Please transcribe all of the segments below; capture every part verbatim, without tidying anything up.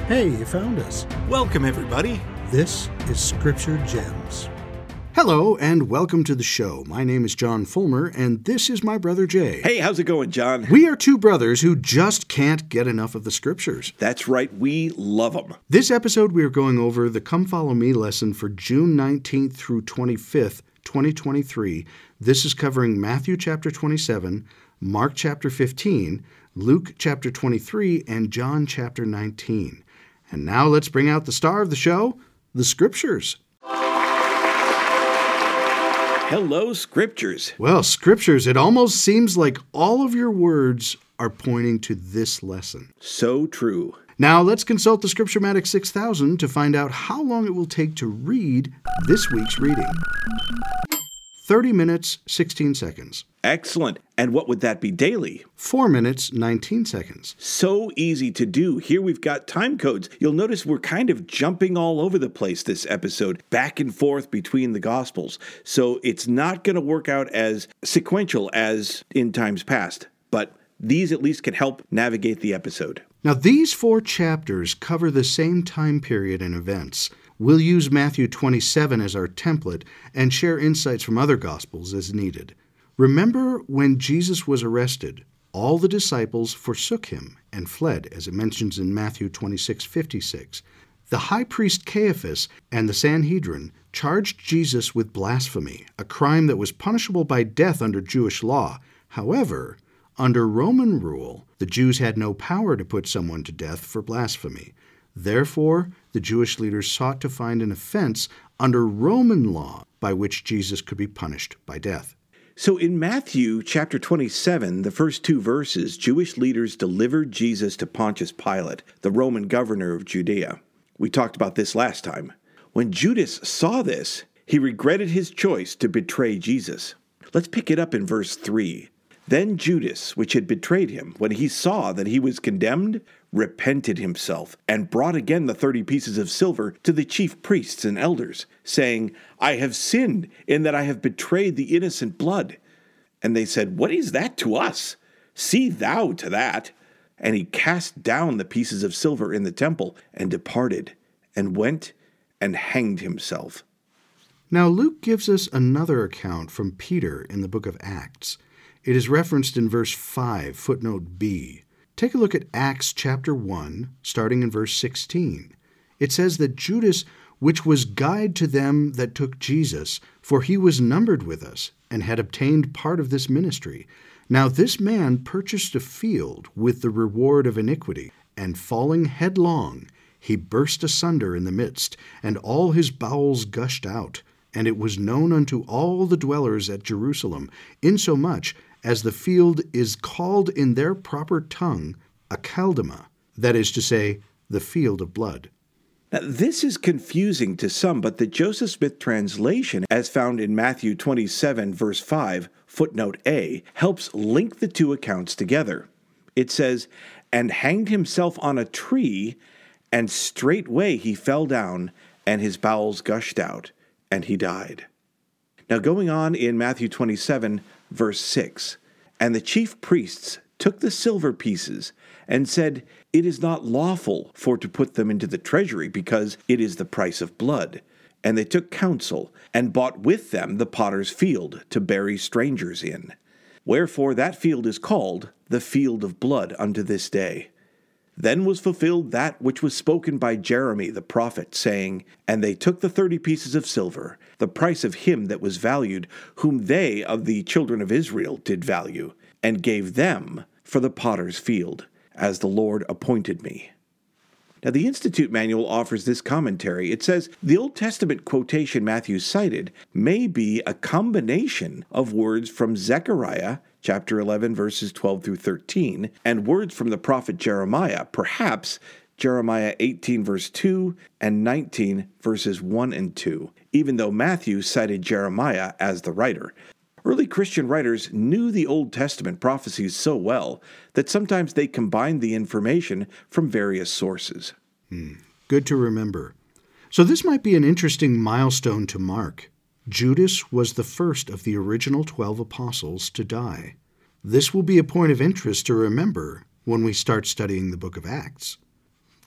Hey, you found us. Welcome, everybody. This is Scripture Gems. Hello, and welcome to the show. My name is John Fulmer, and this is my brother Jay. Hey, how's it going, John? We are two brothers who just can't get enough of the Scriptures. That's right, we love them. This episode, we are going over the Come Follow Me lesson for June nineteenth through twenty-fifth, twenty twenty-three. This is covering Matthew chapter twenty-seven, Mark chapter fifteen, Luke chapter twenty-three, and John chapter nineteen. And now let's bring out the star of the show, the Scriptures. Hello, Scriptures. Well, Scriptures, it almost seems like all of your words are pointing to this lesson. So true. Now, let's consult the Scripturematic six thousand to find out how long it will take to read this week's reading. thirty minutes, sixteen seconds. Excellent. And what would that be daily? four minutes, nineteen seconds. So easy to do. Here we've got time codes. You'll notice we're kind of jumping all over the place this episode, back and forth between the Gospels. So it's not going to work out as sequential as in times past, but these at least can help navigate the episode. Now, these four chapters cover the same time period and events. We'll use Matthew twenty-seven as our template and share insights from other Gospels as needed. Remember when Jesus was arrested, all the disciples forsook him and fled, as it mentions in Matthew twenty-six fifty-six. The high priest Caiaphas and the Sanhedrin charged Jesus with blasphemy, a crime that was punishable by death under Jewish law. However, under Roman rule, the Jews had no power to put someone to death for blasphemy. Therefore, the Jewish leaders sought to find an offense under Roman law by which Jesus could be punished by death. So in Matthew chapter twenty-seven, the first two verses, Jewish leaders delivered Jesus to Pontius Pilate, the Roman governor of Judea. We talked about this last time. When Judas saw this, he regretted his choice to betray Jesus. Let's pick it up in verse three. Then Judas, which had betrayed him, when he saw that he was condemned, repented himself, and brought again the thirty pieces of silver to the chief priests and elders, saying, I have sinned in that I have betrayed the innocent blood. And they said, What is that to us? See thou to that. And he cast down the pieces of silver in the temple, and departed, and went and hanged himself. Now Luke gives us another account from Peter in the book of Acts. It is referenced in verse five, footnote B. Take a look at Acts chapter one, starting in verse sixteen. It says that Judas, which was guide to them that took Jesus, for he was numbered with us, and had obtained part of this ministry. Now this man purchased a field with the reward of iniquity, and falling headlong, he burst asunder in the midst, and all his bowels gushed out. And it was known unto all the dwellers at Jerusalem, insomuch as the field is called in their proper tongue Akeldama, that is to say, the field of blood. Now, this is confusing to some, but the Joseph Smith translation, as found in Matthew twenty-seven, verse five, footnote A, helps link the two accounts together. It says, And hanged himself on a tree, and straightway he fell down, and his bowels gushed out, and he died. Now, going on in Matthew twenty-seven, verse six, And the chief priests took the silver pieces, and said, It is not lawful for to put them into the treasury, because it is the price of blood. And they took counsel, and bought with them the potter's field, to bury strangers in. Wherefore that field is called the field of blood unto this day. Then was fulfilled that which was spoken by Jeremy the prophet, saying, And they took the thirty pieces of silver, the price of him that was valued, whom they of the children of Israel did value, and gave them for the potter's field, as the Lord appointed me. Now, the Institute Manual offers this commentary. It says, the Old Testament quotation Matthew cited may be a combination of words from Zechariah, chapter eleven, verses twelve through thirteen, and words from the prophet Jeremiah, perhaps Jeremiah eighteen, verse two, and nineteen, verses one and two, even though Matthew cited Jeremiah as the writer. Early Christian writers knew the Old Testament prophecies so well that sometimes they combined the information from various sources. Hmm. Good to remember. So this might be an interesting milestone to mark. Judas was the first of the original twelve apostles to die. This will be a point of interest to remember when we start studying the book of Acts.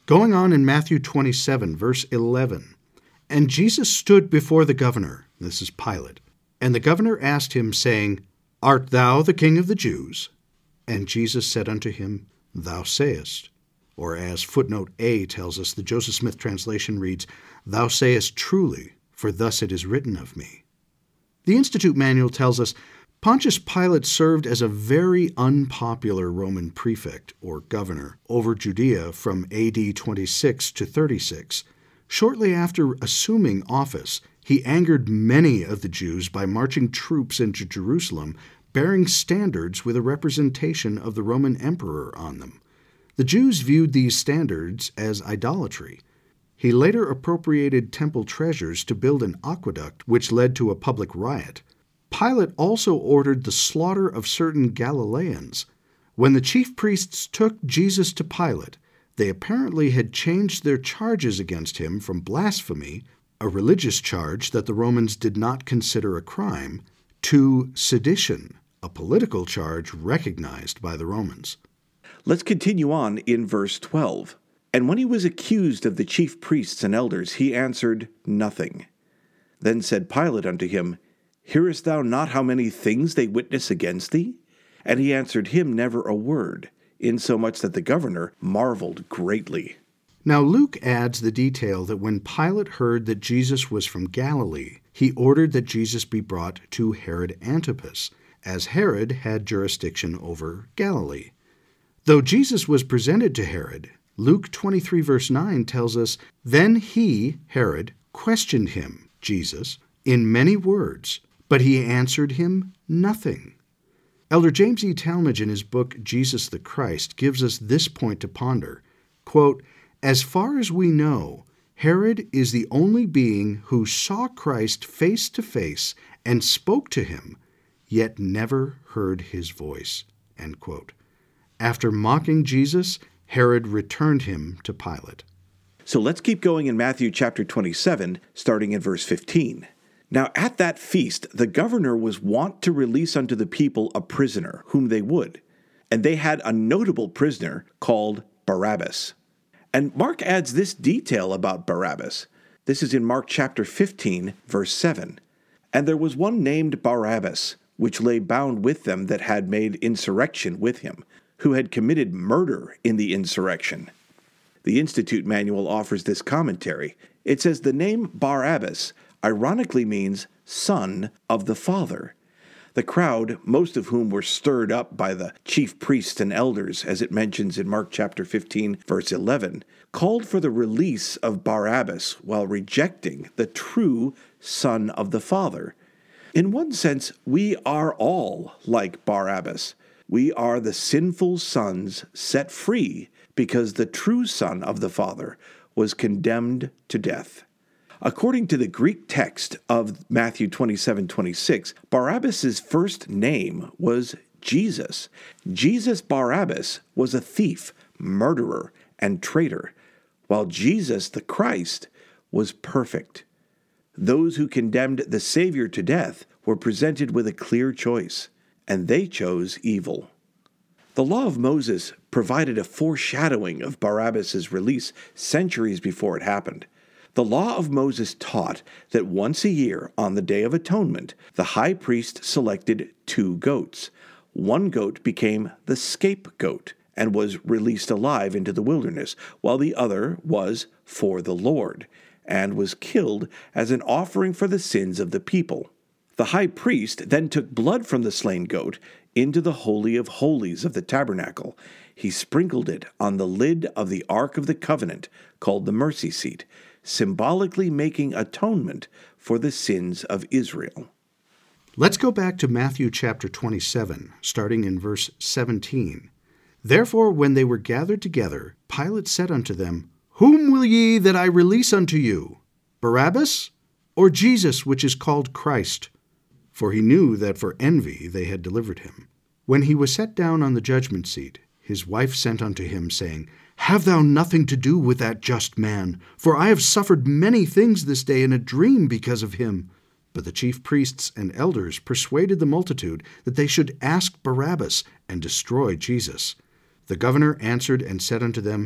Going on in Matthew twenty-seven, verse eleven, "And Jesus stood before the governor," this is Pilate, "and the governor asked him, saying, Art thou the king of the Jews? And Jesus said unto him, Thou sayest." Or as footnote A tells us, the Joseph Smith translation reads, "Thou sayest truly, for thus it is written of me." The Institute Manual tells us Pontius Pilate served as a very unpopular Roman prefect, or governor, over Judea from A D twenty-six to thirty-six. Shortly after assuming office, he angered many of the Jews by marching troops into Jerusalem, bearing standards with a representation of the Roman emperor on them. The Jews viewed these standards as idolatry. He later appropriated temple treasures to build an aqueduct, which led to a public riot. Pilate also ordered the slaughter of certain Galileans. When the chief priests took Jesus to Pilate, they apparently had changed their charges against him from blasphemy, a religious charge that the Romans did not consider a crime, to sedition, a political charge recognized by the Romans. Let's continue on in verse twelve. "And when he was accused of the chief priests and elders, he answered nothing. Then said Pilate unto him, Hearest thou not how many things they witness against thee? And he answered him never a word, insomuch that the governor marveled greatly." Now Luke adds the detail that when Pilate heard that Jesus was from Galilee, he ordered that Jesus be brought to Herod Antipas, as Herod had jurisdiction over Galilee. Though Jesus was presented to Herod, Luke twenty-three verse nine tells us, "Then he, Herod, questioned him," Jesus, "in many words, but he answered him nothing." Elder James E. Talmage in his book Jesus the Christ gives us this point to ponder. Quote, "As far as we know, Herod is the only being who saw Christ face to face and spoke to him, yet never heard his voice." End quote. After mocking Jesus, Herod returned him to Pilate. So let's keep going in Matthew chapter twenty-seven, starting in verse fifteen. "Now at that feast the governor was wont to release unto the people a prisoner, whom they would. And they had a notable prisoner called Barabbas." And Mark adds this detail about Barabbas. This is in Mark chapter fifteen, verse seven. "And there was one named Barabbas, which lay bound with them that had made insurrection with him, who had committed murder in the insurrection." The Institute Manual offers this commentary. It says the name Barabbas ironically means son of the Father. The crowd, most of whom were stirred up by the chief priests and elders, as it mentions in Mark chapter fifteen, verse eleven, called for the release of Barabbas while rejecting the true Son of the Father. In one sense, we are all like Barabbas. We are the sinful sons set free because the true Son of the Father was condemned to death. According to the Greek text of Matthew twenty-seven twenty-six, Barabbas' first name was Jesus. Jesus Barabbas was a thief, murderer, and traitor, while Jesus the Christ was perfect. Those who condemned the Savior to death were presented with a clear choice, and they chose evil. The law of Moses provided a foreshadowing of Barabbas' release centuries before it happened. The law of Moses taught that once a year, on the Day of Atonement, the high priest selected two goats. One goat became the scapegoat and was released alive into the wilderness, while the other was for the Lord, and was killed as an offering for the sins of the people. The high priest then took blood from the slain goat into the Holy of Holies of the tabernacle. He sprinkled it on the lid of the Ark of the Covenant, called the mercy seat, symbolically making atonement for the sins of Israel. Let's go back to Matthew chapter twenty-seven, starting in verse seventeen. "Therefore, when they were gathered together, Pilate said unto them, Whom will ye that I release unto you? Barabbas, or Jesus, which is called Christ? For he knew that for envy they had delivered him. When he was set down on the judgment seat, his wife sent unto him, saying, Have thou nothing to do with that just man, for I have suffered many things this day in a dream because of him. But the chief priests and elders persuaded the multitude that they should ask Barabbas and destroy Jesus. The governor answered and said unto them,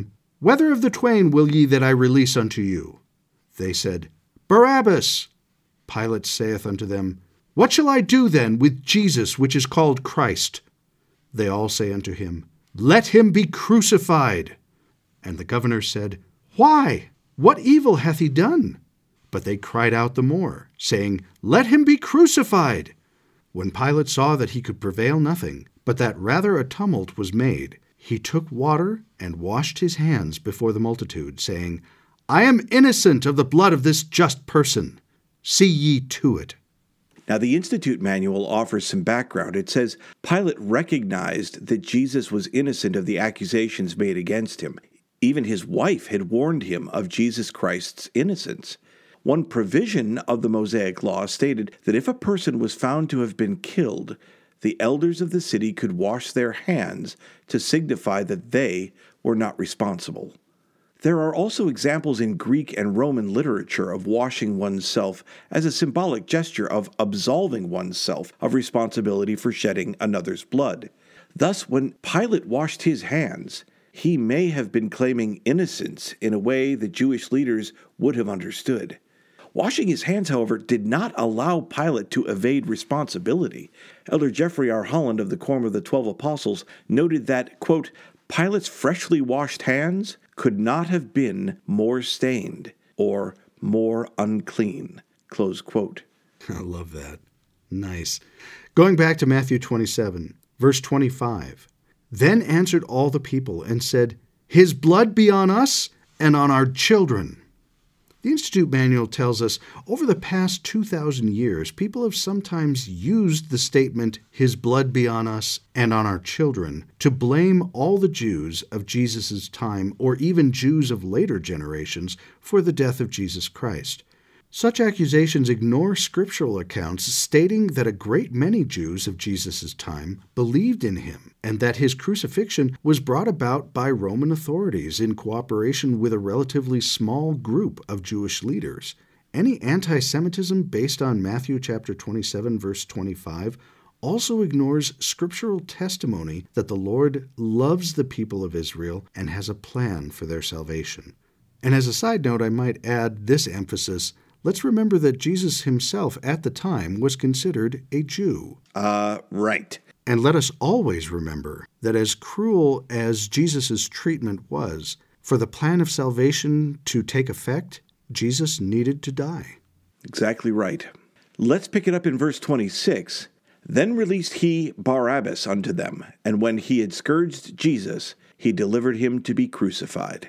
Whether of the twain will ye that I release unto you? They said, Barabbas. Pilate saith unto them, What shall I do then with Jesus, which is called Christ? They all say unto him, Let him be crucified. And the governor said, Why? What evil hath he done? But they cried out the more, saying, Let him be crucified. When Pilate saw that he could prevail nothing, but that rather a tumult was made, he took water and washed his hands before the multitude, saying, I am innocent of the blood of this just person. See ye to it. Now, the Institute Manual offers some background. It says Pilate recognized that Jesus was innocent of the accusations made against him. Even his wife had warned him of Jesus Christ's innocence. One provision of the Mosaic Law stated that if a person was found to have been killed, the elders of the city could wash their hands to signify that they were not responsible. There are also examples in Greek and Roman literature of washing oneself as a symbolic gesture of absolving oneself of responsibility for shedding another's blood. Thus, when Pilate washed his hands, he may have been claiming innocence in a way that Jewish leaders would have understood. Washing his hands, however, did not allow Pilate to evade responsibility. Elder Jeffrey R. Holland of the Quorum of the Twelve Apostles noted that, quote, Pilate's freshly washed hands could not have been more stained or more unclean, close quote. I love that. Nice. Going back to Matthew twenty-seven, verse twenty-five. Then answered all the people and said, His blood be on us and on our children. The Institute Manual tells us over the past two thousand years, people have sometimes used the statement, His blood be on us and on our children, to blame all the Jews of Jesus' time, or even Jews of later generations, for the death of Jesus Christ. Such accusations ignore scriptural accounts stating that a great many Jews of Jesus' time believed in him, and that his crucifixion was brought about by Roman authorities in cooperation with a relatively small group of Jewish leaders. Any anti-Semitism based on Matthew chapter twenty-seven, verse twenty-five, also ignores scriptural testimony that the Lord loves the people of Israel and has a plan for their salvation. And as a side note, I might add this emphasis. Let's remember that Jesus himself at the time was considered a Jew. Uh, right. And let us always remember that as cruel as Jesus' treatment was, for the plan of salvation to take effect, Jesus needed to die. Exactly right. Let's pick it up in verse twenty-six. Then released he Barabbas unto them, and when he had scourged Jesus, he delivered him to be crucified.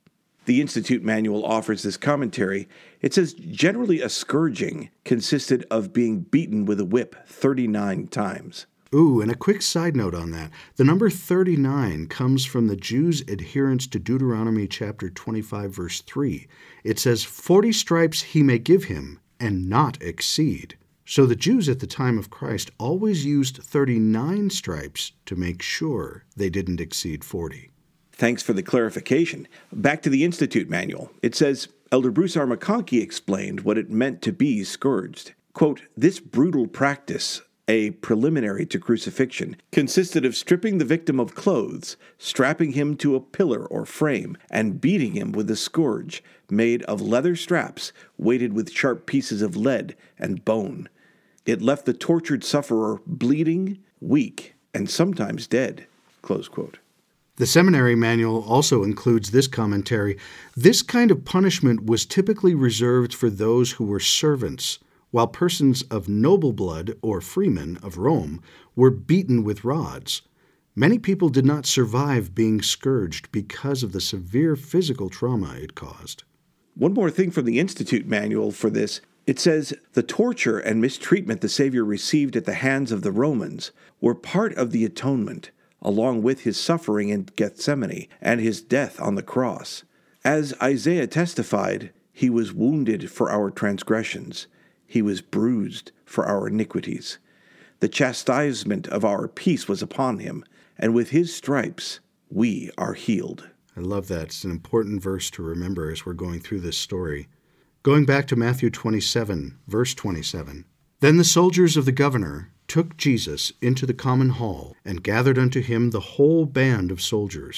The Institute Manual offers this commentary. It says, generally a scourging consisted of being beaten with a whip thirty-nine times. Ooh, and a quick side note on that. The number thirty-nine comes from the Jews' adherence to Deuteronomy chapter twenty-five, verse three. It says, forty stripes he may give him, and not exceed. So the Jews at the time of Christ always used thirty-nine stripes to make sure they didn't exceed forty. Thanks for the clarification. Back to the Institute Manual. It says, Elder Bruce R. McConkie explained what it meant to be scourged. Quote, this brutal practice, a preliminary to crucifixion, consisted of stripping the victim of clothes, strapping him to a pillar or frame, and beating him with a scourge made of leather straps weighted with sharp pieces of lead and bone. It left the tortured sufferer bleeding, weak, and sometimes dead. Close quote. The seminary manual also includes this commentary. This kind of punishment was typically reserved for those who were servants, while persons of noble blood or freemen of Rome were beaten with rods. Many people did not survive being scourged because of the severe physical trauma it caused. One more thing from the Institute Manual for this. It says, the torture and mistreatment the Savior received at the hands of the Romans were part of the atonement, along with his suffering in Gethsemane and his death on the cross. As Isaiah testified, he was wounded for our transgressions. He was bruised for our iniquities. The chastisement of our peace was upon him, and with his stripes we are healed. I love that. It's an important verse to remember as we're going through this story. Going back to Matthew twenty-seven, verse twenty-seven. Then the soldiers of the governor took Jesus into the common hall, and gathered unto him the whole band of soldiers,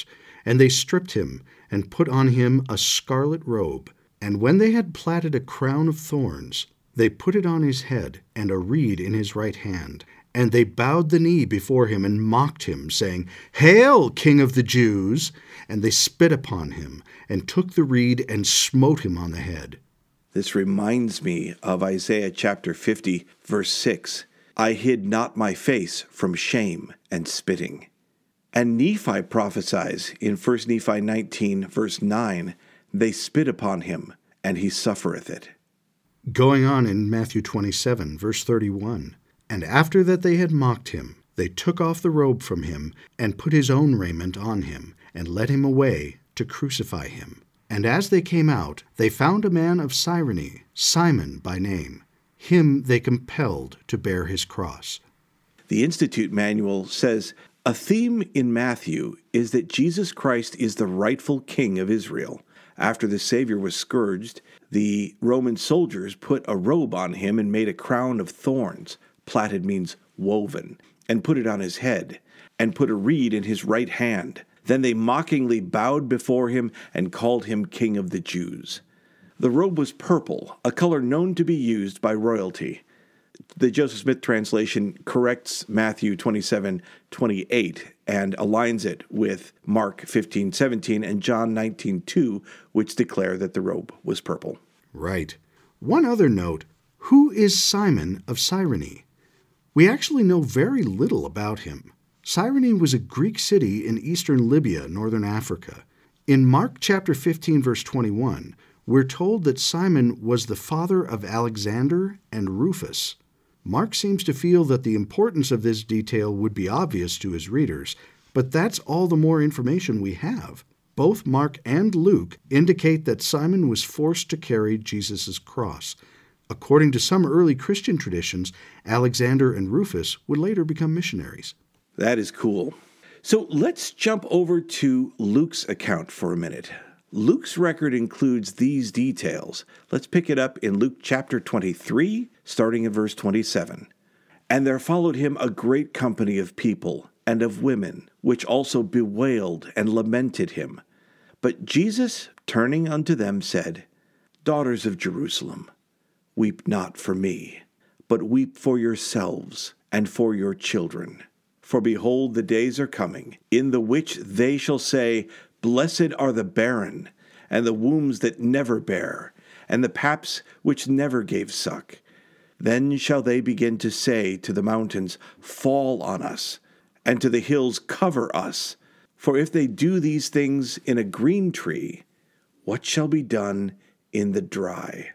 And they stripped him, and put on him a scarlet robe. And when they had platted a crown of thorns, they put it on his head, and a reed in his right hand. And they bowed the knee before him, and mocked him, saying, Hail, King of the Jews! And they spit upon him, and took the reed, and smote him on the head. This reminds me of Isaiah chapter fifty, verse six. I hid not my face from shame and spitting. And Nephi prophesies in First Nephi nineteen, verse nine, They spit upon him, and he suffereth it. Going on in Matthew twenty-seven, verse thirty-one, And after that they had mocked him, they took off the robe from him, and put his own raiment on him, and led him away to crucify him. And as they came out, they found a man of Cyrene, Simon by name. Him they compelled to bear his cross. The Institute Manual says, a theme in Matthew is that Jesus Christ is the rightful king of Israel. After the Savior was scourged, the Roman soldiers put a robe on him and made a crown of thorns, plaited means woven, and put it on his head, and put a reed in his right hand. Then they mockingly bowed before him and called him King of the Jews. The robe was purple, a color known to be used by royalty. The Joseph Smith translation corrects Matthew twenty-seven twenty-eight and aligns it with Mark fifteen seventeen and John nineteen two, which declare that the robe was purple. Right. One other note, who is Simon of Cyrene? We actually know very little about him. Cyrene was a Greek city in eastern Libya, northern Africa. In Mark chapter fifteen, verse twenty-one, we're told that Simon was the father of Alexander and Rufus. Mark seems to feel that the importance of this detail would be obvious to his readers, but that's all the more information we have. Both Mark and Luke indicate that Simon was forced to carry Jesus' cross. According to some early Christian traditions, Alexander and Rufus would later become missionaries. That is cool. So let's jump over to Luke's account for a minute. Luke's record includes these details. Let's pick it up in Luke chapter twenty-three, starting in verse twenty-seven. And there followed him a great company of people and of women, which also bewailed and lamented him. But Jesus, turning unto them, said, Daughters of Jerusalem, weep not for me, but weep for yourselves and for your children. For behold, the days are coming, in the which they shall say, Blessed are the barren, and the wombs that never bear, and the paps which never gave suck. Then shall they begin to say to the mountains, Fall on us, and to the hills, Cover us. For if they do these things in a green tree, what shall be done in the dry?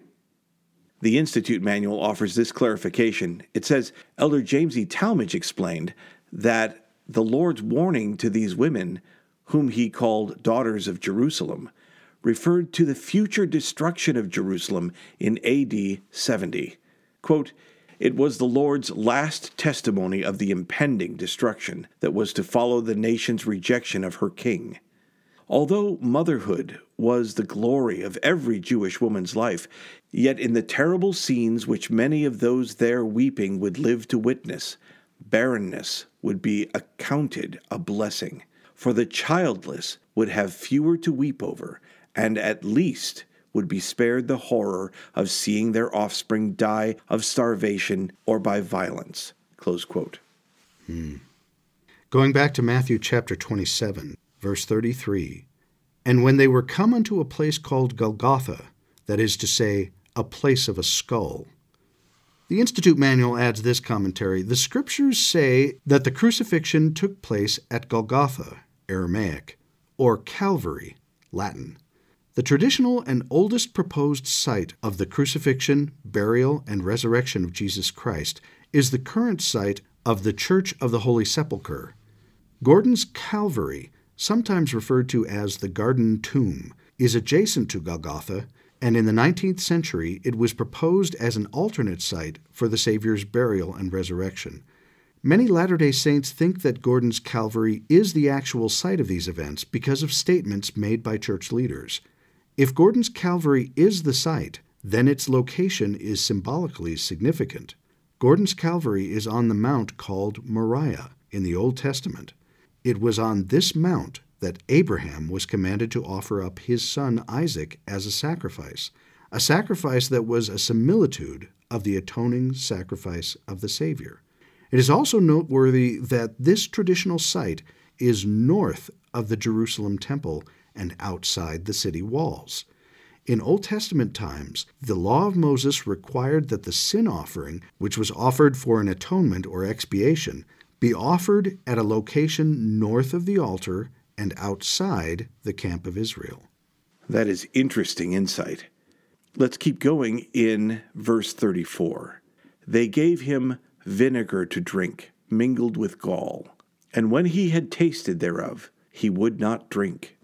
The Institute Manual offers this clarification. It says, Elder James E. Talmage explained that the Lord's warning to these women, whom he called daughters of Jerusalem, referred to the future destruction of Jerusalem in A D seventy. Quote, It was the Lord's last testimony of the impending destruction that was to follow the nation's rejection of her king. Although motherhood was the glory of every Jewish woman's life, yet in the terrible scenes which many of those there weeping would live to witness, barrenness would be accounted a blessing. For the childless would have fewer to weep over, and at least would be spared the horror of seeing their offspring die of starvation or by violence. Close quote. Hmm. Going back to Matthew chapter twenty-seven, verse thirty-three, And when they were come unto a place called Golgotha, that is to say, a place of a skull. The Institute Manual adds this commentary. The Scriptures say that the crucifixion took place at Golgotha, Aramaic, or Calvary, Latin. The traditional and oldest proposed site of the crucifixion, burial, and resurrection of Jesus Christ is the current site of the Church of the Holy Sepulchre. Gordon's Calvary, sometimes referred to as the Garden Tomb, is adjacent to Golgotha, and in the nineteenth century it was proposed as an alternate site for the Savior's burial and resurrection. Many Latter-day Saints think that Gordon's Calvary is the actual site of these events because of statements made by church leaders. If Gordon's Calvary is the site, then its location is symbolically significant. Gordon's Calvary is on the mount called Moriah in the Old Testament. It was on this mount that Abraham was commanded to offer up his son Isaac as a sacrifice, a sacrifice that was a similitude of the atoning sacrifice of the Savior. It is also noteworthy that this traditional site is north of the Jerusalem temple and outside the city walls. In Old Testament times, the law of Moses required that the sin offering, which was offered for an atonement or expiation, be offered at a location north of the altar and outside the camp of Israel. That is interesting insight. Let's keep going in verse thirty-four. They gave him vinegar to drink, mingled with gall, and when he had tasted thereof, he would not drink.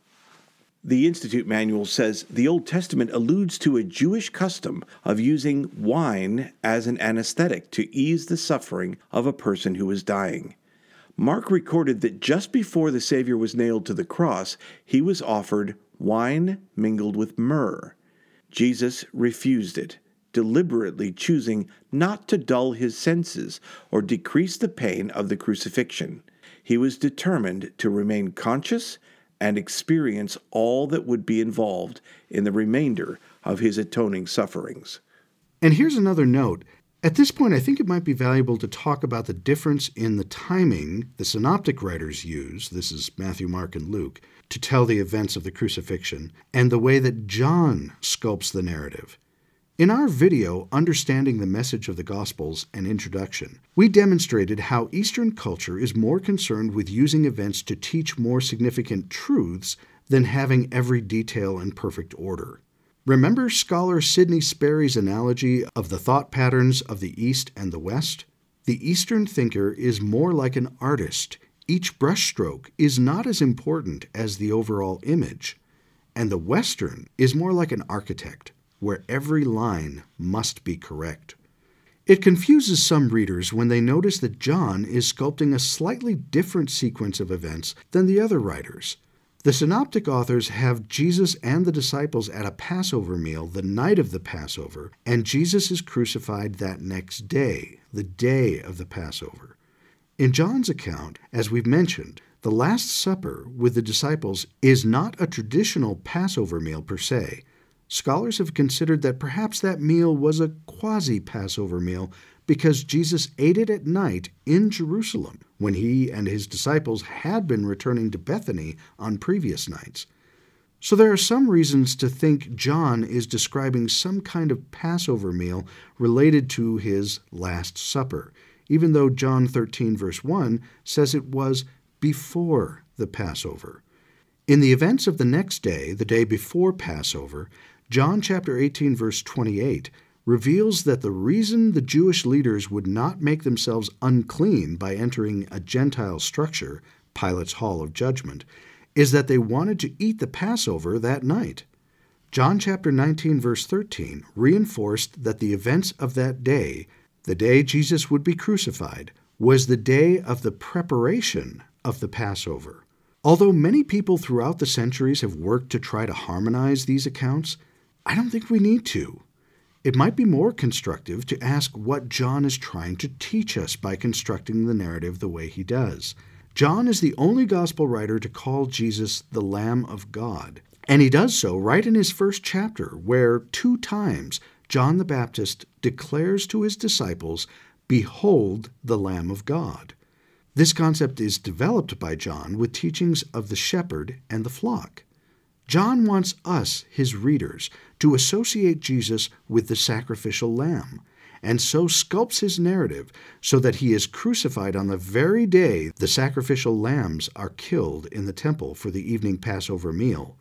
The Institute Manual says the Old Testament alludes to a Jewish custom of using wine as an anesthetic to ease the suffering of a person who was dying. Mark recorded that just before the Savior was nailed to the cross, he was offered wine mingled with myrrh. Jesus refused it, deliberately choosing not to dull his senses or decrease the pain of the crucifixion. He was determined to remain conscious and experience all that would be involved in the remainder of his atoning sufferings. And here's another note. At this point, I think it might be valuable to talk about the difference in the timing the synoptic writers use, this is Matthew, Mark, and Luke, to tell the events of the crucifixion, and the way that John sculpts the narrative. In our video, Understanding the Message of the Gospels and Introduction, we demonstrated how Eastern culture is more concerned with using events to teach more significant truths than having every detail in perfect order. Remember scholar Sidney Sperry's analogy of the thought patterns of the East and the West? The Eastern thinker is more like an artist. Each brushstroke is not as important as the overall image. And the Western is more like an architect, where every line must be correct. It confuses some readers when they notice that John is sculpting a slightly different sequence of events than the other writers. The synoptic authors have Jesus and the disciples at a Passover meal the night of the Passover, and Jesus is crucified that next day, the day of the Passover. In John's account, as we've mentioned, the Last Supper with the disciples is not a traditional Passover meal per se. Scholars have considered that perhaps that meal was a quasi-Passover meal because Jesus ate it at night in Jerusalem when he and his disciples had been returning to Bethany on previous nights. So there are some reasons to think John is describing some kind of Passover meal related to his Last Supper, even though John thirteen verse one says it was before the Passover. In the events of the next day, the day before Passover, John chapter eighteen verse twenty-eight reveals that the reason the Jewish leaders would not make themselves unclean by entering a Gentile structure, Pilate's Hall of Judgment, is that they wanted to eat the Passover that night. John chapter nineteen verse thirteen reinforced that the events of that day, the day Jesus would be crucified, was the day of the preparation of the Passover. Although many people throughout the centuries have worked to try to harmonize these accounts, I don't think we need to. It might be more constructive to ask what John is trying to teach us by constructing the narrative the way he does. John is the only gospel writer to call Jesus the Lamb of God, and he does so right in his first chapter, where two times John the Baptist declares to his disciples, "Behold the Lamb of God." This concept is developed by John with teachings of the shepherd and the flock. John wants us, his readers, to associate Jesus with the sacrificial lamb, and so sculpts his narrative so that he is crucified on the very day the sacrificial lambs are killed in the temple for the evening Passover meal.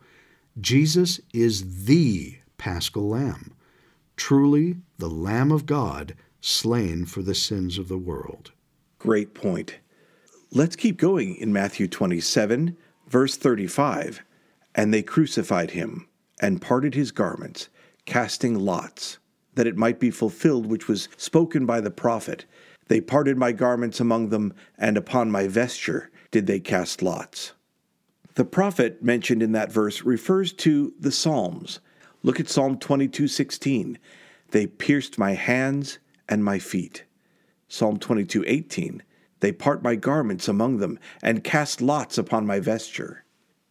Jesus is the Paschal Lamb, truly the Lamb of God, slain for the sins of the world. Great point. Let's keep going in Matthew twenty-seven, verse thirty-five. And they crucified him, and parted his garments, casting lots, that it might be fulfilled which was spoken by the prophet. They parted my garments among them, and upon my vesture did they cast lots. The prophet mentioned in that verse refers to the Psalms. Look at Psalm twenty-two sixteen. They pierced my hands and my feet. Psalm twenty-two eighteen. They part my garments among them, and cast lots upon my vesture.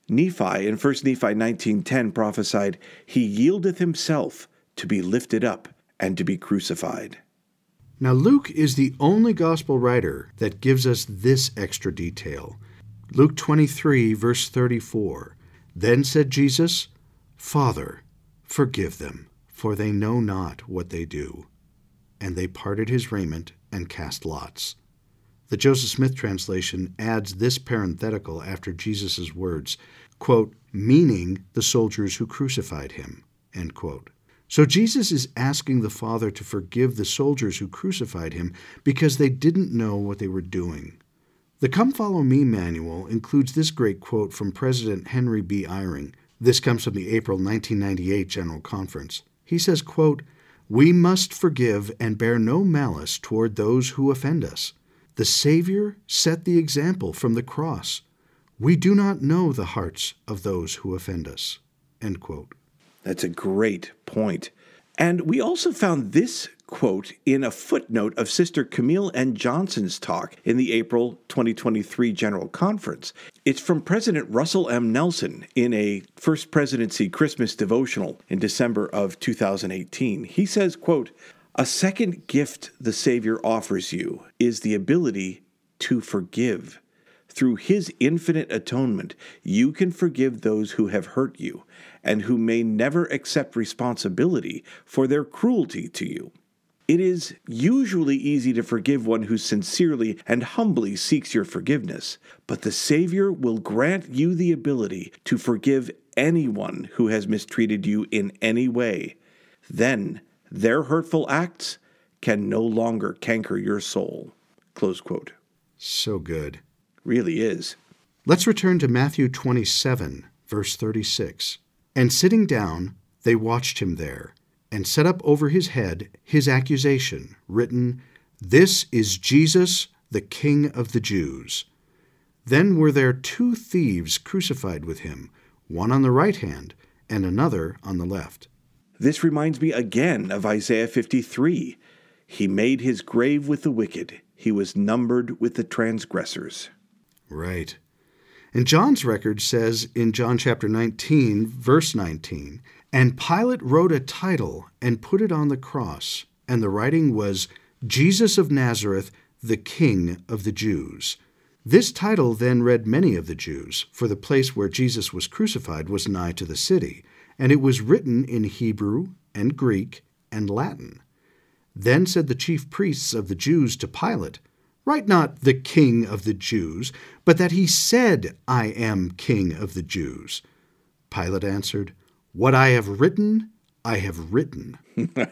Nephi, in First Nephi nineteen ten, prophesied, "He yieldeth himself to be lifted up and to be crucified." Now, Luke is the only gospel writer that gives us this extra detail. Luke twenty-three, verse thirty-four, "Then said Jesus, Father, forgive them, for they know not what they do. And they parted his raiment and cast lots." The Joseph Smith translation adds this parenthetical after Jesus' words, quote, "meaning the soldiers who crucified him," end quote. So Jesus is asking the Father to forgive the soldiers who crucified him because they didn't know what they were doing. The Come Follow Me manual includes this great quote from President Henry B. Eyring. This comes from the April nineteen ninety-eight General Conference. He says, quote, "We must forgive and bear no malice toward those who offend us. The Savior set the example from the cross. We do not know the hearts of those who offend us." End quote. That's a great point. And we also found this quote in a footnote of Sister Camille N. Johnson's talk in the April twenty twenty-three General Conference. It's from President Russell M. Nelson in a First Presidency Christmas devotional in December of two thousand eighteen. He says, quote, "A second gift the Savior offers you is the ability to forgive. Through his infinite atonement, you can forgive those who have hurt you and who may never accept responsibility for their cruelty to you. It is usually easy to forgive one who sincerely and humbly seeks your forgiveness, but the Savior will grant you the ability to forgive anyone who has mistreated you in any way. Then their hurtful acts can no longer canker your soul." Close quote. So good. Really is. Let's return to Matthew twenty-seven, verse thirty-six. "And sitting down, they watched him there, and set up over his head his accusation, written, This is Jesus, the King of the Jews. Then were there two thieves crucified with him, one on the right hand and another on the left." This reminds me again of Isaiah fifty-three. "He made his grave with the wicked. He was numbered with the transgressors." Right. And John's record says in John chapter nineteen, verse nineteen, "And Pilate wrote a title and put it on the cross, and the writing was, Jesus of Nazareth, the King of the Jews. This title then read many of the Jews, for the place where Jesus was crucified was nigh to the city, and it was written in Hebrew and Greek and Latin. Then said the chief priests of the Jews to Pilate, Write not the King of the Jews, but that he said, I am King of the Jews. Pilate answered, What I have written, I have written."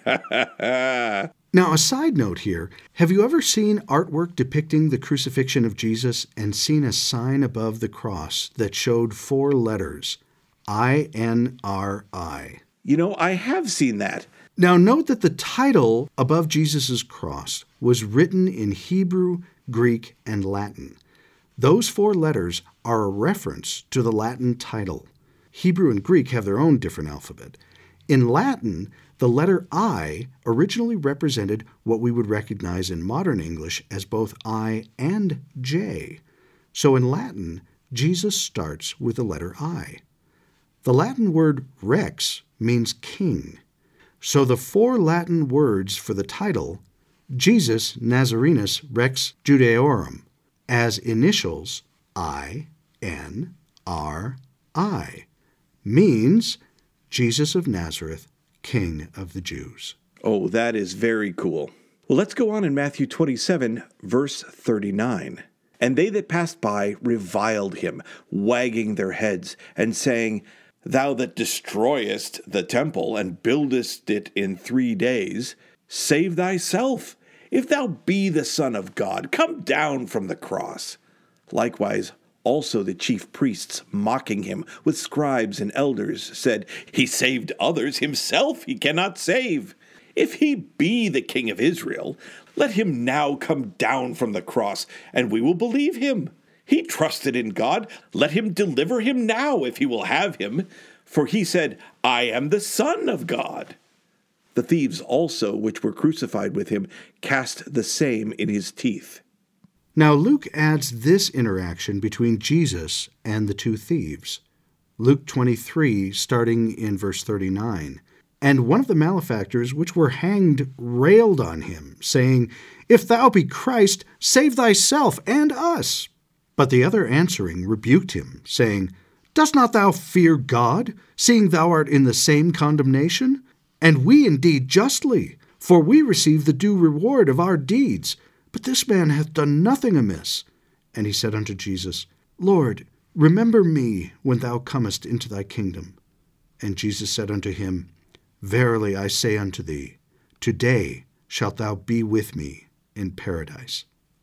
Now, a side note here, have you ever seen artwork depicting the crucifixion of Jesus and seen a sign above the cross that showed four letters, I N R I? You know, I have seen that. Now, note that the title above Jesus' cross was written in Hebrew, Greek, and Latin. Those four letters are a reference to the Latin title. Hebrew and Greek have their own different alphabet. In Latin, the letter I originally represented what we would recognize in modern English as both I and J. So in Latin, Jesus starts with the letter I. The Latin word rex means king. So the four Latin words for the title, Jesus Nazarenus Rex Judaeorum, as initials I N R I, means Jesus of Nazareth, King of the Jews. Oh, that is very cool. Well, let's go on in Matthew twenty-seven, verse thirty-nine. "And they that passed by reviled him, wagging their heads, and saying, Thou that destroyest the temple, and buildest it in three days, save thyself. If thou be the Son of God, come down from the cross. Likewise, also the chief priests, mocking him with scribes and elders, said, He saved others, himself he cannot save. If he be the King of Israel, let him now come down from the cross, and we will believe him. He trusted in God. Let him deliver him now, if he will have him. For he said, I am the Son of God. The thieves also, which were crucified with him, cast the same in his teeth." Now Luke adds this interaction between Jesus and the two thieves. Luke twenty-three, starting in verse thirty-nine. And one of the malefactors which were hanged railed on him, saying, If thou be Christ, save thyself and us. But the other answering rebuked him, saying, Dost not thou fear God, seeing thou art in the same condemnation? And we indeed justly, for we receive the due reward of our deeds. But this man hath done nothing amiss. And he said unto Jesus, Lord, remember me when thou comest into thy kingdom. And Jesus said unto him, Verily I say unto thee, today shalt thou be with me in paradise.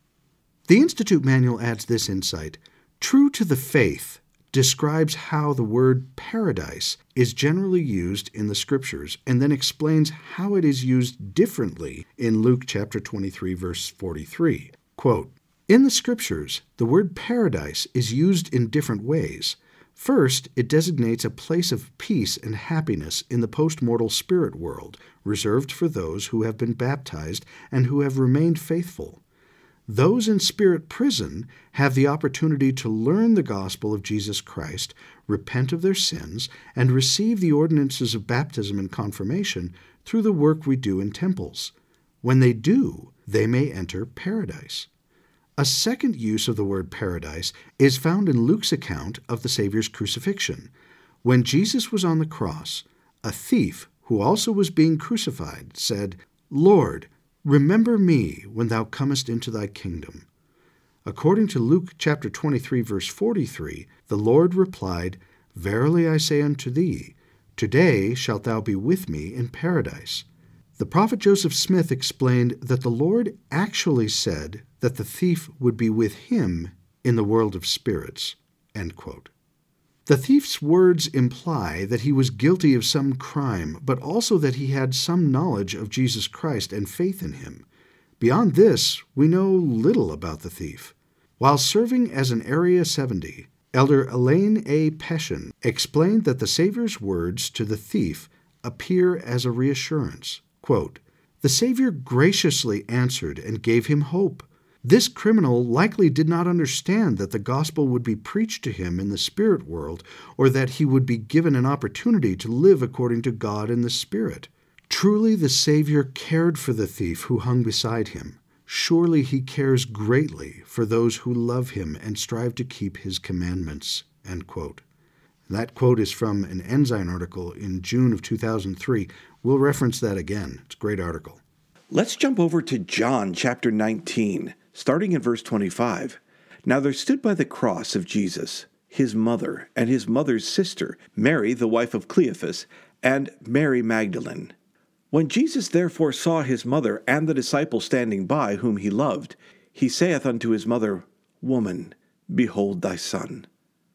The Institute Manual adds this insight. True to the faith describes how the word paradise is generally used in the Scriptures, and then explains how it is used differently in Luke chapter twenty-three, verse forty-three. Quote, In the Scriptures, the word paradise is used in different ways. First, it designates a place of peace and happiness in the post-mortal spirit world, reserved for those who have been baptized and who have remained faithful. Those in spirit prison have the opportunity to learn the gospel of Jesus Christ, repent of their sins, and receive the ordinances of baptism and confirmation through the work we do in temples. When they do, they may enter paradise. A second use of the word paradise is found in Luke's account of the Savior's crucifixion. When Jesus was on the cross, a thief, who also was being crucified, said, Lord, remember me when thou comest into thy kingdom. According to Luke chapter twenty-three, verse forty-three, the Lord replied, Verily I say unto thee, today shalt thou be with me in paradise. The prophet Joseph Smith explained that the Lord actually said that the thief would be with him in the world of spirits. End quote. The thief's words imply that he was guilty of some crime, but also that he had some knowledge of Jesus Christ and faith in him. Beyond this, we know little about the thief. While serving as an Area seventy, Elder Elaine A. Peshin explained that the Savior's words to the thief appear as a reassurance. Quote, The Savior graciously answered and gave him hope. This criminal likely did not understand that the gospel would be preached to him in the spirit world, or that he would be given an opportunity to live according to God in the Spirit. Truly the Savior cared for the thief who hung beside him. Surely he cares greatly for those who love him and strive to keep his commandments. End quote. That quote is from an Ensign article in June of two thousand three. We'll reference that again. It's a great article. Let's jump over to John chapter nineteen, starting in verse twenty-five. Now there stood by the cross of Jesus his mother and his mother's sister, Mary the wife of Cleophas, and Mary Magdalene. When Jesus therefore saw his mother and the disciple standing by, whom he loved, he saith unto his mother, Woman, behold thy son.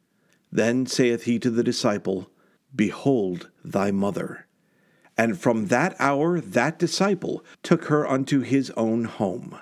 Then saith he to the disciple, Behold thy mother. And from that hour that disciple took her unto his own home.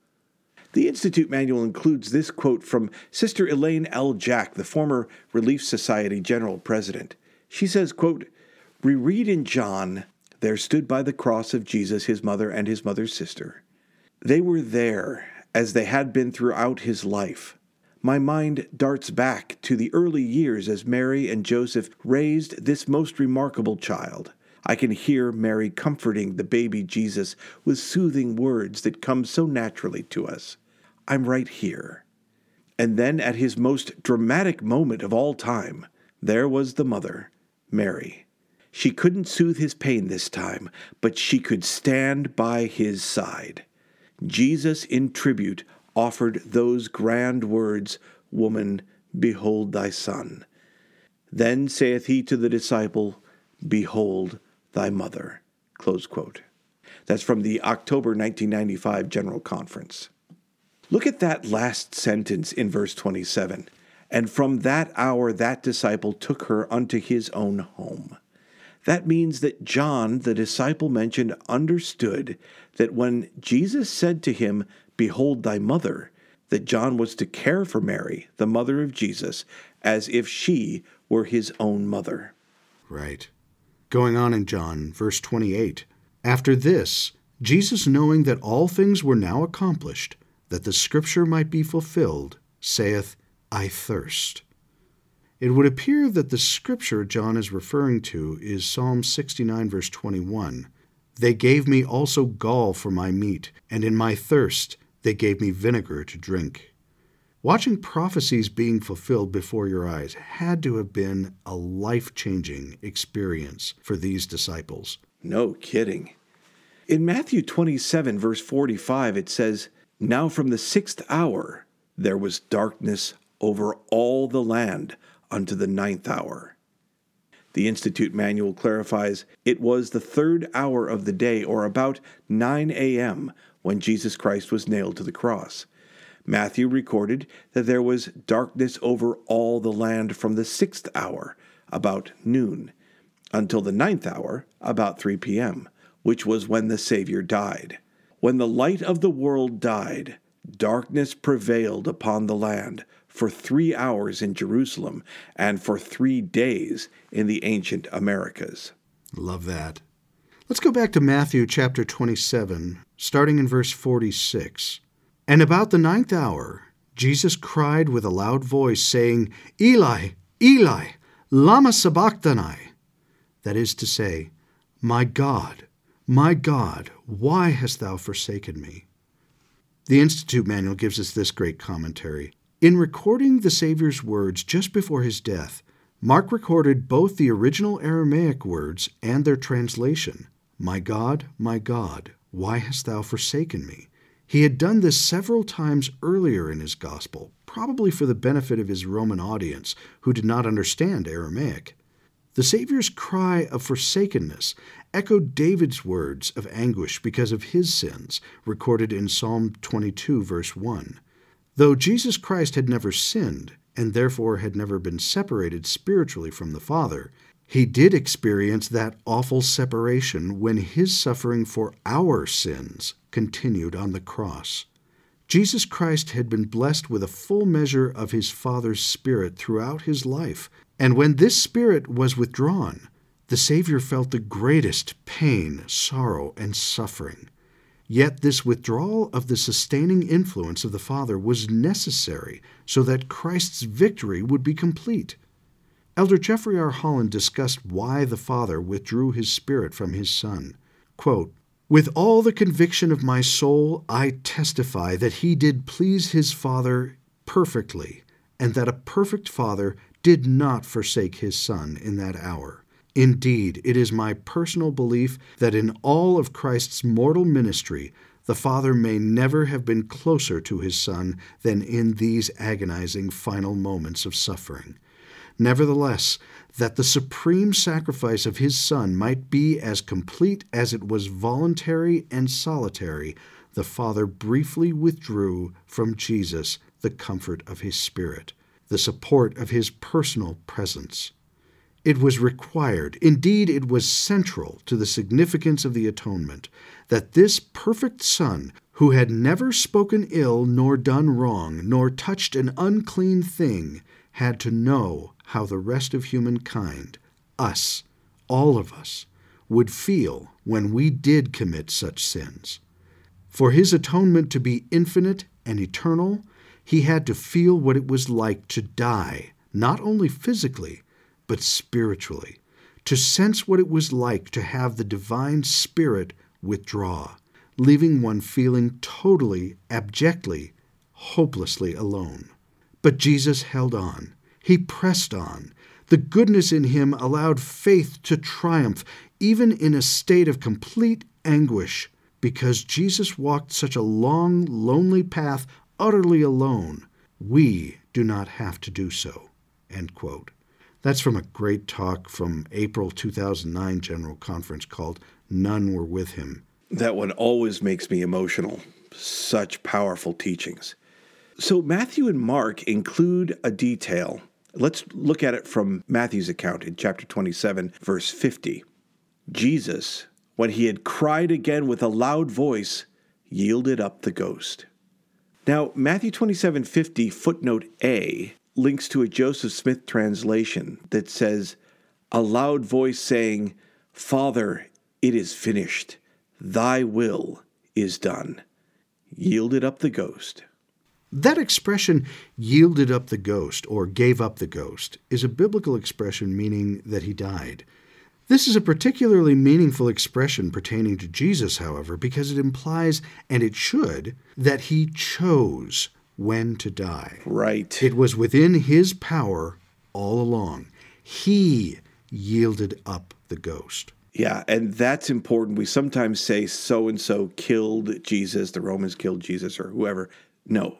The Institute Manual includes this quote from Sister Elaine L. Jack, the former Relief Society General President. She says, quote, We read in John, There stood by the cross of Jesus his mother and his mother's sister. They were there, as they had been throughout his life. My mind darts back to the early years as Mary and Joseph raised this most remarkable child. I can hear Mary comforting the baby Jesus with soothing words that come so naturally to us. I'm right here. And then at his most dramatic moment of all time, there was the mother, Mary. She couldn't soothe his pain this time, but she could stand by his side. Jesus, in tribute, offered those grand words, Woman, behold thy son. Then saith he to the disciple, Behold thy mother. Close quote. That's from the October nineteen ninety-five General Conference. Look at that last sentence in verse twenty-seven. And from that hour that disciple took her unto his own home. That means that John, the disciple mentioned, understood that when Jesus said to him, Behold thy mother, that John was to care for Mary, the mother of Jesus, as if she were his own mother. Right. Going on in John, verse twenty-eight. After this, Jesus, knowing that all things were now accomplished, that the scripture might be fulfilled, saith, I thirst. It would appear that the scripture John is referring to is Psalm sixty-nine, verse twenty-one. They gave me also gall for my meat, and in my thirst they gave me vinegar to drink. Watching prophecies being fulfilled before your eyes had to have been a life-changing experience for these disciples. No kidding. In Matthew twenty-seven, verse forty-five, it says, "Now from the sixth hour there was darkness over all the land unto the ninth hour." The Institute Manual clarifies it was the third hour of the day, or about nine a.m., when Jesus Christ was nailed to the cross. Matthew recorded that there was darkness over all the land from the sixth hour, about noon, until the ninth hour, about three p.m., which was when the Savior died. When the light of the world died, darkness prevailed upon the land for three hours in Jerusalem and for three days in the ancient Americas. Love that. Let's go back to Matthew chapter twenty-seven, starting in verse forty-six. "And about the ninth hour, Jesus cried with a loud voice, saying, Eli, Eli, lama sabachthani? That is to say, My God, my God, why hast thou forsaken me? The Institute Manual gives us this great commentary. In recording the Savior's words just before his death, Mark recorded both the original Aramaic words and their translation, My God, my God, why hast thou forsaken me? He had done this several times earlier in his gospel, probably for the benefit of his Roman audience, who did not understand Aramaic. The Savior's cry of forsakenness echoed David's words of anguish because of his sins, recorded in Psalm twenty-two, verse one. Though Jesus Christ had never sinned, and therefore had never been separated spiritually from the Father, he did experience that awful separation when his suffering for our sins continued on the cross. Jesus Christ had been blessed with a full measure of his Father's Spirit throughout his life, and when this Spirit was withdrawn, the Savior felt the greatest pain, sorrow, and suffering. Yet this withdrawal of the sustaining influence of the Father was necessary so that Christ's victory would be complete. Elder Jeffrey R. Holland discussed why the Father withdrew his Spirit from his Son. Quote, With all the conviction of my soul, I testify that he did please his Father perfectly, and that a perfect Father did not forsake his Son in that hour. Indeed, it is my personal belief that in all of Christ's mortal ministry, the Father may never have been closer to his Son than in these agonizing final moments of suffering. Nevertheless, that the supreme sacrifice of his Son might be as complete as it was voluntary and solitary, the Father briefly withdrew from Jesus the comfort of his Spirit, the support of his personal presence. It was required, indeed it was central to the significance of the atonement, that this perfect Son, who had never spoken ill nor done wrong, nor touched an unclean thing, had to know how the rest of humankind, us, all of us, would feel when we did commit such sins. For his atonement to be infinite and eternal, he had to feel what it was like to die, not only physically, but spiritually, to sense what it was like to have the divine Spirit withdraw, leaving one feeling totally, abjectly, hopelessly alone. But Jesus held on. He pressed on. The goodness in him allowed faith to triumph, even in a state of complete anguish, because Jesus walked such a long, lonely path utterly alone. We do not have to do so. End quote. That's from a great talk from April two thousand nine General Conference called None Were With Him. That one always makes me emotional. Such powerful teachings. So Matthew and Mark include a detail. Let's look at it from Matthew's account in chapter twenty-seven, verse fifty. Jesus, when he had cried again with a loud voice, yielded up the ghost. Now, Matthew twenty-seven fifty, footnote A, links to a Joseph Smith translation that says, a loud voice saying, Father, it is finished. Thy will is done. Yielded up the ghost. That expression, yielded up the ghost, or gave up the ghost, is a biblical expression meaning that he died. This is a particularly meaningful expression pertaining to Jesus, however, because it implies, and it should, that he chose when to die. Right. It was within his power all along. He yielded up the ghost. Yeah, and that's important. We sometimes say so-and-so killed Jesus, the Romans killed Jesus, or whoever. No,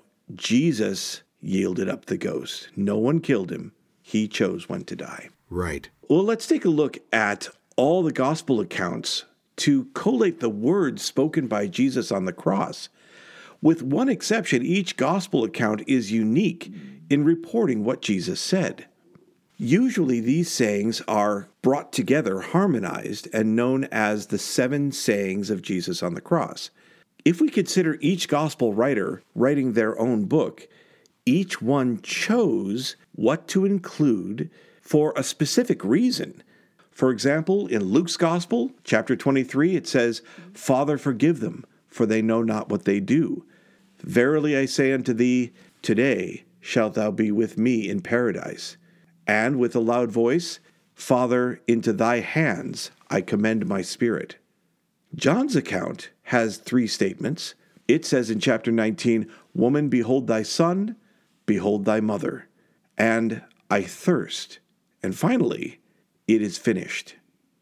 Jesus yielded up the ghost. No one killed him. He chose when to die. Right. Well, let's take a look at all the gospel accounts to collate the words spoken by Jesus on the cross. With one exception, each gospel account is unique in reporting what Jesus said. Usually these sayings are brought together, harmonized, and known as the seven sayings of Jesus on the cross. If we consider each gospel writer writing their own book, each one chose what to include for a specific reason. For example, in Luke's gospel, chapter twenty-three, it says, "Father, forgive them, for they know not what they do. Verily I say unto thee, today shalt thou be with me in paradise." And with a loud voice, "Father, into thy hands I commend my spirit." John's account has three statements. It says in chapter nineteen, "Woman, behold thy son, behold thy mother, and I thirst." And finally, "It is finished."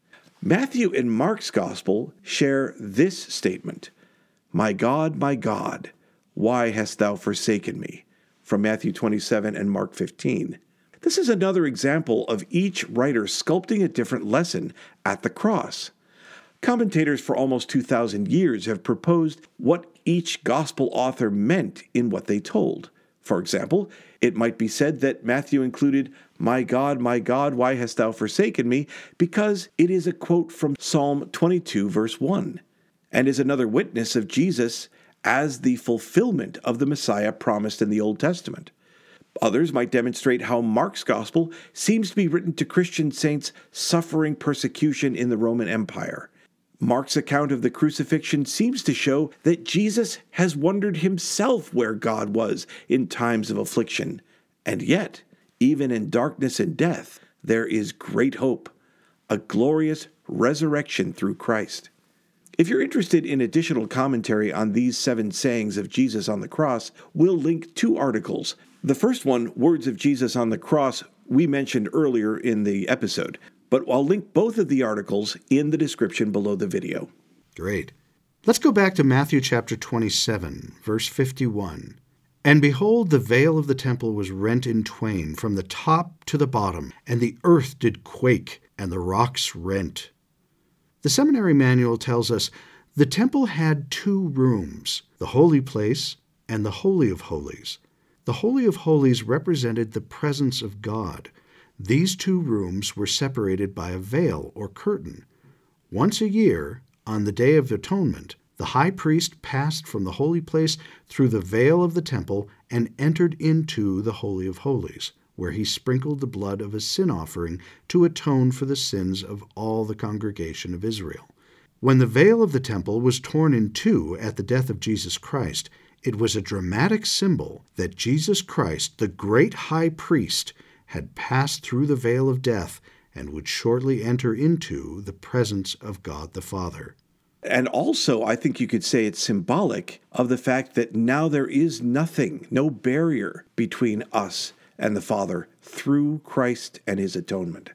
Matthew and Mark's gospel share this statement, "My God, my God, why hast thou forsaken me?" from Matthew twenty-seven and Mark fifteen. This is another example of each writer sculpting a different lesson at the cross. Commentators for almost two thousand years have proposed what each gospel author meant in what they told. For example, it might be said that Matthew included, "My God, my God, why hast thou forsaken me?" because it is a quote from Psalm twenty-two, verse one, and is another witness of Jesus as the fulfillment of the Messiah promised in the Old Testament. Others might demonstrate how Mark's gospel seems to be written to Christian saints suffering persecution in the Roman Empire. Mark's account of the crucifixion seems to show that Jesus has wondered himself where God was in times of affliction. And yet, even in darkness and death, there is great hope, a glorious resurrection through Christ. If you're interested in additional commentary on these seven sayings of Jesus on the cross, we'll link two articles. The first one, Words of Jesus on the Cross, we mentioned earlier in the episode, but I'll link both of the articles in the description below the video. Great. Let's go back to Matthew chapter twenty-seven, verse fifty-one. "And behold, the veil of the temple was rent in twain from the top to the bottom, and the earth did quake, and the rocks rent." The seminary manual tells us the temple had two rooms, the holy place and the Holy of Holies. The Holy of Holies represented the presence of God. These two rooms were separated by a veil or curtain. Once a year, on the Day of Atonement, the high priest passed from the holy place through the veil of the temple and entered into the Holy of Holies, where he sprinkled the blood of a sin offering to atone for the sins of all the congregation of Israel. When the veil of the temple was torn in two at the death of Jesus Christ, it was a dramatic symbol that Jesus Christ, the great high priest, had passed through the veil of death and would shortly enter into the presence of God the Father. And also, I think you could say it's symbolic of the fact that now there is nothing, no barrier between us and the Father through Christ and his atonement.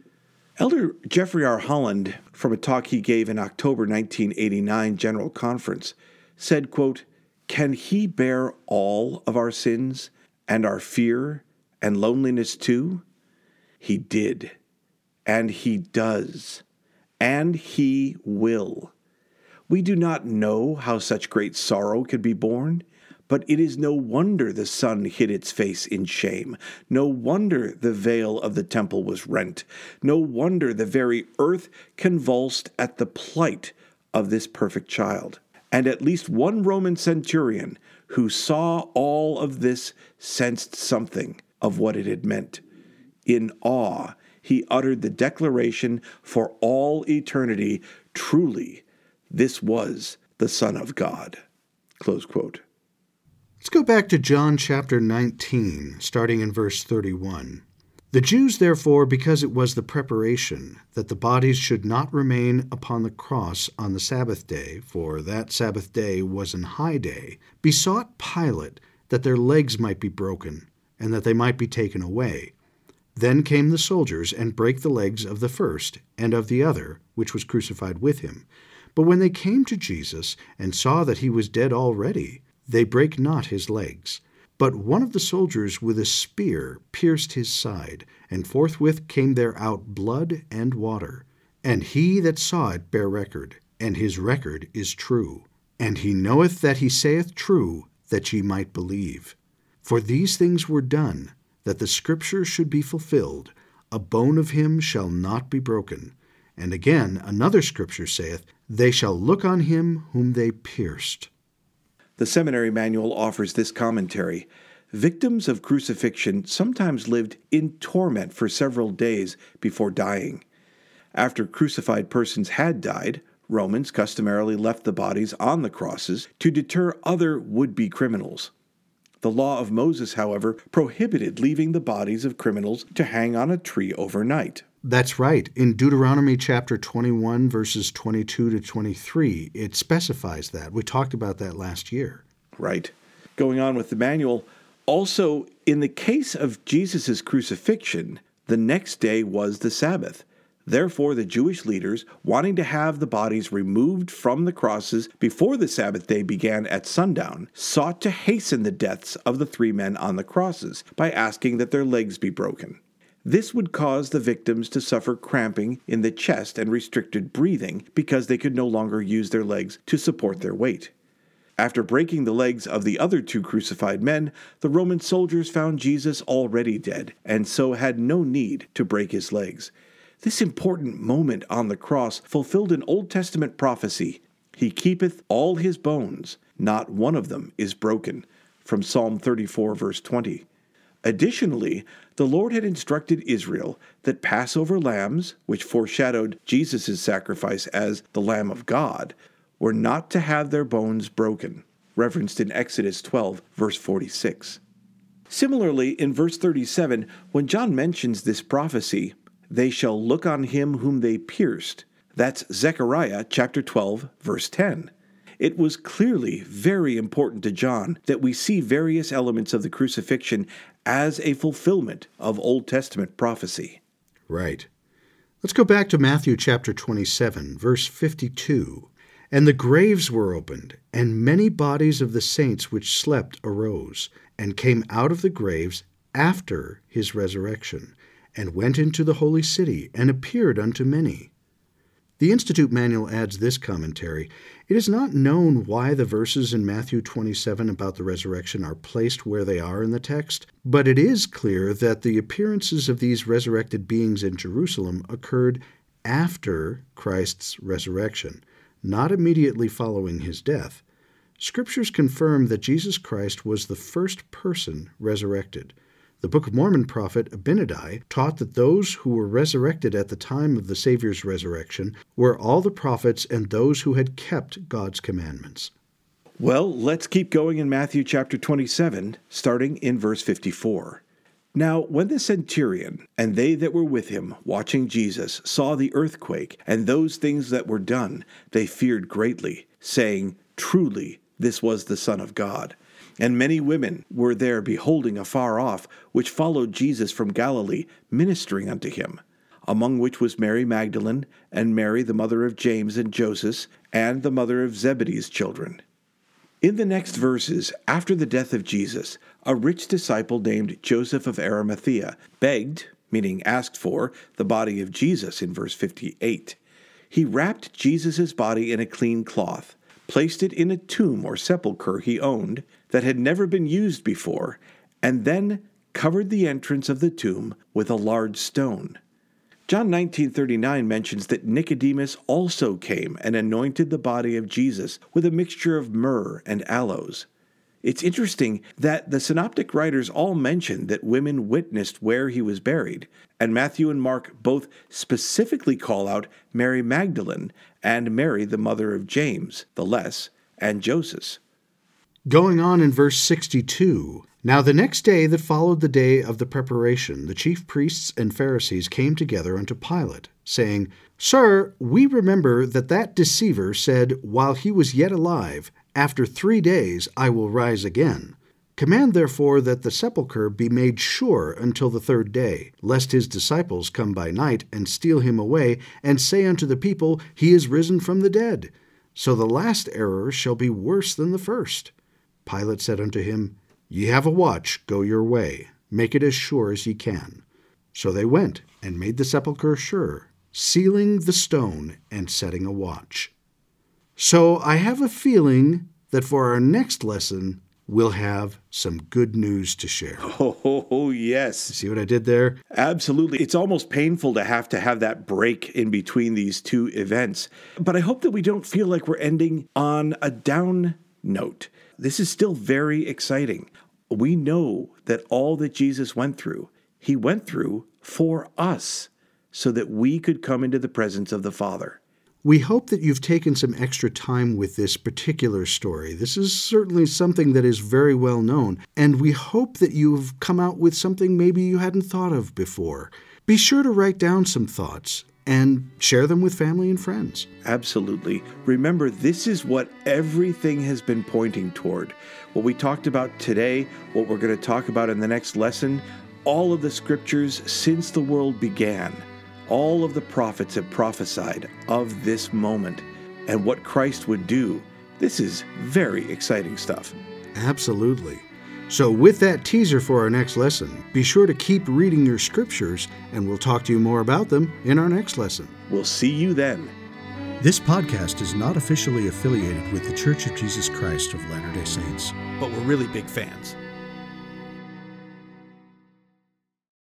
Elder Jeffrey R. Holland, from a talk he gave in October nineteen eighty-nine General Conference, said, quote, "Can he bear all of our sins and our fear and loneliness too? He did, and he does, and he will. We do not know how such great sorrow could be borne, but it is no wonder the sun hid its face in shame. No wonder the veil of the temple was rent. No wonder the very earth convulsed at the plight of this perfect child. And at least one Roman centurion who saw all of this sensed something of what it had meant. In awe, he uttered the declaration for all eternity, truly, this was the Son of God." Close quote. Let's go back to John chapter nineteen, starting in verse thirty-one. The Jews, therefore, because it was the preparation, that the bodies should not remain upon the cross on the Sabbath day, for that Sabbath day was an high day, besought Pilate that their legs might be broken, and that they might be taken away. Then came the soldiers, and brake the legs of the first, and of the other, which was crucified with him. But when they came to Jesus, and saw that he was dead already, they brake not his legs. But one of the soldiers with a spear pierced his side, and forthwith came there out blood and water. And he that saw it bare record, and his record is true. And he knoweth that he saith true, that ye might believe. For these things were done, that the Scripture should be fulfilled, a bone of him shall not be broken. And again another Scripture saith, they shall look on him whom they pierced. The seminary manual offers this commentary. Victims of crucifixion sometimes lived in torment for several days before dying. After crucified persons had died, Romans customarily left the bodies on the crosses to deter other would-be criminals. The law of Moses, however, prohibited leaving the bodies of criminals to hang on a tree overnight. That's right. In Deuteronomy chapter twenty-one, verses twenty-two to twenty-three, it specifies that. We talked about that last year. Right. Going on with the manual, also, in the case of Jesus' crucifixion, the next day was the Sabbath. Therefore, the Jewish leaders, wanting to have the bodies removed from the crosses before the Sabbath day began at sundown, sought to hasten the deaths of the three men on the crosses by asking that their legs be broken. This would cause the victims to suffer cramping in the chest and restricted breathing because they could no longer use their legs to support their weight. After breaking the legs of the other two crucified men, the Roman soldiers found Jesus already dead, and so had no need to break his legs. This important moment on the cross fulfilled an Old Testament prophecy. He keepeth all his bones, not one of them is broken, from Psalm thirty-four, verse twenty. Additionally, the Lord had instructed Israel that Passover lambs, which foreshadowed Jesus' sacrifice as the Lamb of God, were not to have their bones broken, referenced in Exodus twelve, verse forty-six. Similarly, in verse thirty-seven, when John mentions this prophecy, they shall look on him whom they pierced. That's Zechariah chapter twelve, verse ten. It was clearly very important to John that we see various elements of the crucifixion as a fulfillment of Old Testament prophecy. Right. Let's go back to Matthew chapter twenty-seven, verse fifty-two. And the graves were opened, and many bodies of the saints which slept arose, and came out of the graves after his resurrection, and went into the holy city, and appeared unto many. The Institute Manual adds this commentary. It is not known why the verses in Matthew twenty-seven about the resurrection are placed where they are in the text, but it is clear that the appearances of these resurrected beings in Jerusalem occurred after Christ's resurrection, not immediately following his death. Scriptures confirm that Jesus Christ was the first person resurrected. The Book of Mormon prophet Abinadi taught that those who were resurrected at the time of the Savior's resurrection were all the prophets and those who had kept God's commandments. Well, let's keep going in Matthew chapter twenty-seven, starting in verse fifty-four. Now, when the centurion and they that were with him, watching Jesus, saw the earthquake and those things that were done, they feared greatly, saying, Truly, this was the Son of God. And many women were there beholding afar off, which followed Jesus from Galilee, ministering unto him, among which was Mary Magdalene, and Mary the mother of James and Joseph, and the mother of Zebedee's children. In the next verses, after the death of Jesus, a rich disciple named Joseph of Arimathea begged, meaning asked for, the body of Jesus in verse fifty-eight. He wrapped Jesus' body in a clean cloth, placed it in a tomb or sepulchre he owned that had never been used before, and then covered the entrance of the tomb with a large stone. John nineteen thirty-nine mentions that Nicodemus also came and anointed the body of Jesus with a mixture of myrrh and aloes. It's interesting that the synoptic writers all mention that women witnessed where he was buried, and Matthew and Mark both specifically call out Mary Magdalene and Mary the mother of James, the Less, and Joseph. Going on in verse sixty-two, "Now the next day that followed the day of the preparation, the chief priests and Pharisees came together unto Pilate, saying, Sir, we remember that that deceiver said, while he was yet alive, After three days I will rise again. Command therefore that the sepulchre be made sure until the third day, lest his disciples come by night and steal him away, and say unto the people, He is risen from the dead. So the last error shall be worse than the first. Pilate said unto him, Ye have a watch, go your way, make it as sure as ye can. So they went, and made the sepulchre sure, sealing the stone and setting a watch." So I have a feeling that for our next lesson, we'll have some good news to share. Oh, oh, yes. See what I did there? Absolutely. It's almost painful to have to have that break in between these two events. But I hope that we don't feel like we're ending on a down note. This is still very exciting. We know that all that Jesus went through, he went through for us so that we could come into the presence of the Father. We hope that you've taken some extra time with this particular story. This is certainly something that is very well known, and we hope that you've come out with something maybe you hadn't thought of before. Be sure to write down some thoughts and share them with family and friends. Absolutely. Remember, this is what everything has been pointing toward. What we talked about today, what we're going to talk about in the next lesson, all of the scriptures since the world began. All of the prophets have prophesied of this moment and what Christ would do. This is very exciting stuff. Absolutely. So with that teaser for our next lesson, be sure to keep reading your scriptures, and we'll talk to you more about them in our next lesson. We'll see you then. This podcast is not officially affiliated with The Church of Jesus Christ of Latter-day Saints. But we're really big fans.